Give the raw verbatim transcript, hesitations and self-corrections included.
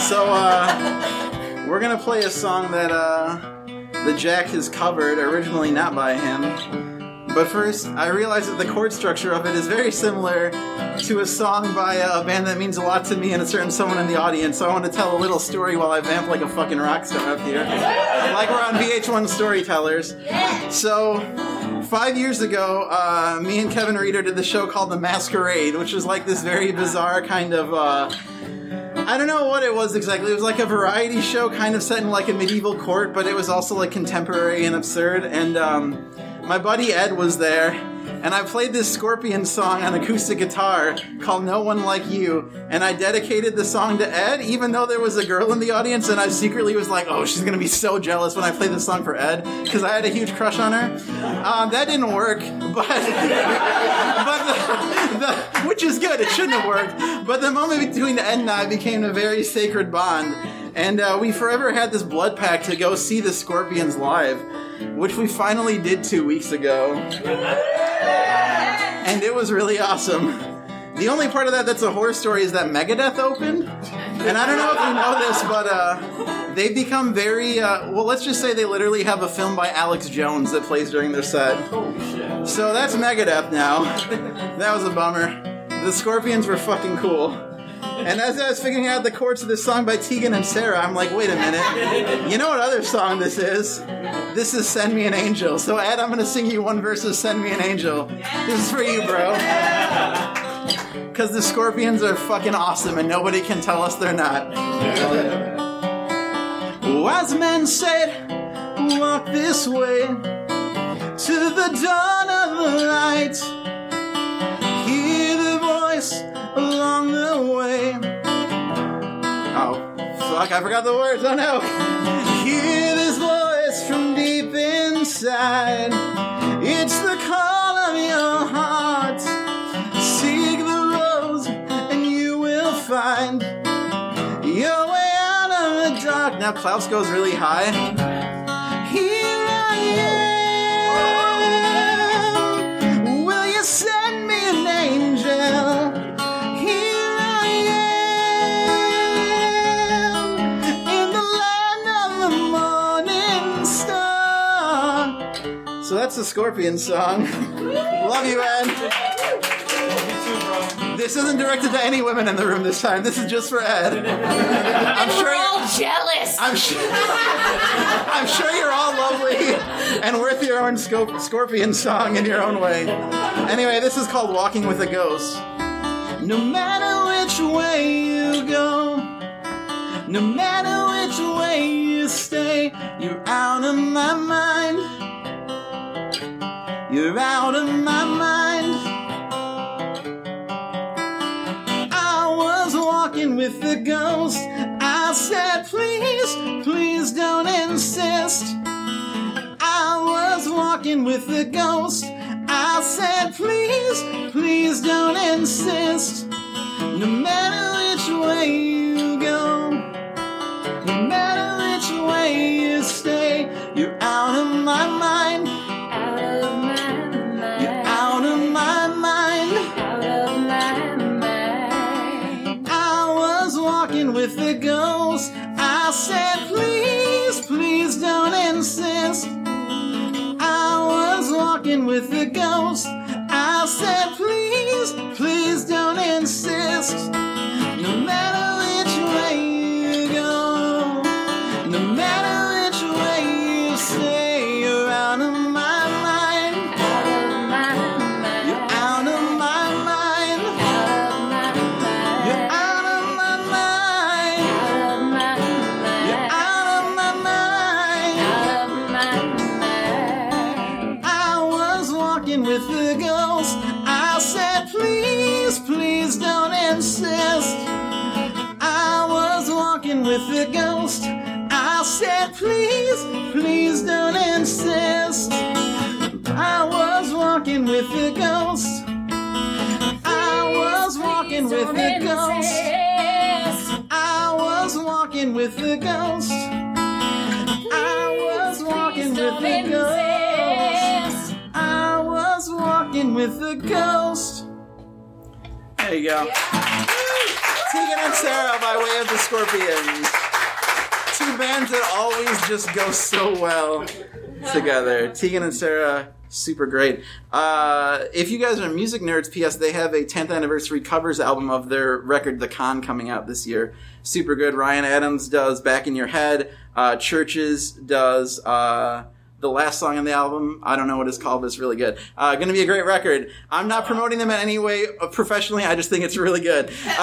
So, uh, we're gonna play a song that, uh, that Jack has covered, originally not by him. But first, I realize that the chord structure of it is very similar to a song by a band that means a lot to me and a certain someone in the audience, so I want to tell a little story while I vamp like a fucking rock star up here. Like we're on V H one Storytellers. So, five years ago, uh, me and Kevin Reeder did the show called The Masquerade, which was like this very bizarre kind of, uh, I don't know what it was exactly. It was like a variety show kind of set in like a medieval court, but it was also like contemporary and absurd, and, um... my buddy Ed was there, and I played this Scorpions song on acoustic guitar called No One Like You, and I dedicated the song to Ed, even though there was a girl in the audience, and I secretly was like, oh, she's going to be so jealous when I play this song for Ed, because I had a huge crush on her. Um, that didn't work, but, but the, the, which is good, it shouldn't have worked, but the moment between Ed and I became a very sacred bond, and uh, we forever had this blood pact to go see the Scorpions live, which we finally did two weeks ago. And it was really awesome. The only part of that that's a horror story is that Megadeth opened. And I don't know if you know this, but uh, they've become very... Uh, well, let's just say they literally have a film by Alex Jones that plays during their set. So that's Megadeth now. That was a bummer. The Scorpions were fucking cool. And as I was figuring out the chords of this song by Tegan and Sarah, I'm like, wait a minute. You know what other song this is? This is Send Me an Angel. So, Ed, I'm going to sing you one verse of Send Me an Angel. This is for you, bro. Because the Scorpions are fucking awesome and nobody can tell us they're not. Wise men said, walk this way to the dawn of the light. Hear the voice along the way. Oh, fuck, I forgot the words. Oh, no. Hear this voice from deep inside. It's the call of your heart. Seek the rose and you will find your way out of the dark. Now Klaus goes really high. Here I am. Will you send me an angel? So that's the Scorpions song. Love you, Ed. This isn't directed to any women in the room this time. This is just for Ed. I'm sure we're all jealous. I'm sure, I'm sure you're all lovely and worth your own Scorp- Scorpion song in your own way. Anyway, this is called Walking with a Ghost. No matter which way you go, no matter which way you stay, you're out of my mind. You're out of my mind. I was walking with the ghost. I said, please, please don't insist. I was walking with the ghost. I said, please, please don't insist. No matter which way you go, no matter which way you stay, you're out of my mind. With the ghost, I said, please, please don't insist. I was walking with the ghost. I said, please, please don't insist. No matter which way you go, no matter which way you stay, you're out of my mind. You're out of my mind. You're out. With the ghost, I said, please, please don't insist. I was walking with the ghost. I said, please, please don't insist. I was walking with the ghost. I was walking with the ghost. I was walking with the ghost. I was walking with the ghost. Walking with the ghost. There you go. Yeah. Tegan and Sarah by way of the Scorpions. Two bands that always just go so well together. Tegan and Sarah, super great. Uh, if you guys are music nerds, P S, they have a tenth anniversary covers album of their record, The Con, coming out this year. Super good. Ryan Adams does Back in Your Head. Uh, Churches does uh, the last song on the album. I don't know what it's called, but it's really good. Uh, going to be a great record. I'm not promoting them in any way professionally. I just think it's really good.